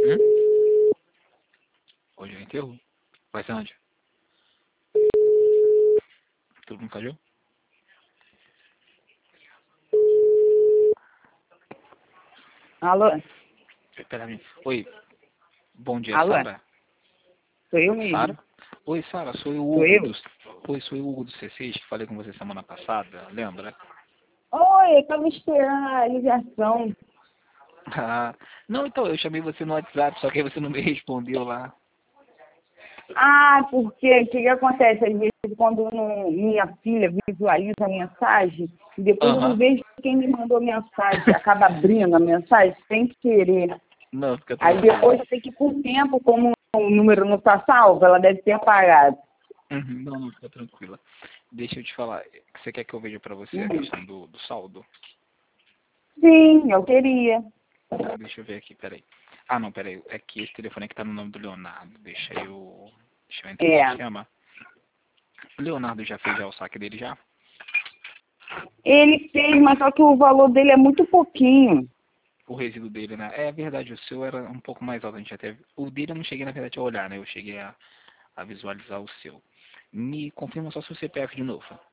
Hum? Hoje é enterro? Vai ser onde? Todo mundo caiu? Alô? Espera aí. Oi, bom dia, Alô? Sara? Sou eu mesmo. Sara? Oi, Sara, sou o Sou Hugo eu? do... Oi, sou o Hugo do C6, que falei com você semana passada, lembra? Oi, eu tava esperando a ligação. Ah, não, então, eu chamei você no WhatsApp, só que aí você não me respondeu lá. Ah, porque o que acontece? Às vezes, quando minha filha visualiza a mensagem, e depois eu não Aham. vejo quem me mandou mensagem, acaba abrindo a mensagem sem querer. Não, fica Aí tranquila. depois eu tenho que ir com o tempo, como o número não está salvo, ela deve ter apagado. Uhum, não, não, fica tranquila. Deixa eu te falar, você quer que eu veja pra você a Uhum. questão do saldo? Sim, eu queria. Tá, deixa eu ver aqui, peraí. Ah, não, peraí, é que esse telefone aqui tá no nome do Leonardo, deixa eu entrar no É. sistema. O Leonardo já fez já o saque dele já? Ele fez, mas só que o valor dele é muito pouquinho. O resíduo dele, né? É verdade, o seu era um pouco mais alto, a gente até... O dele eu não cheguei, na verdade, a olhar, né? Eu cheguei a visualizar o seu. Me confirma só seu CPF de novo.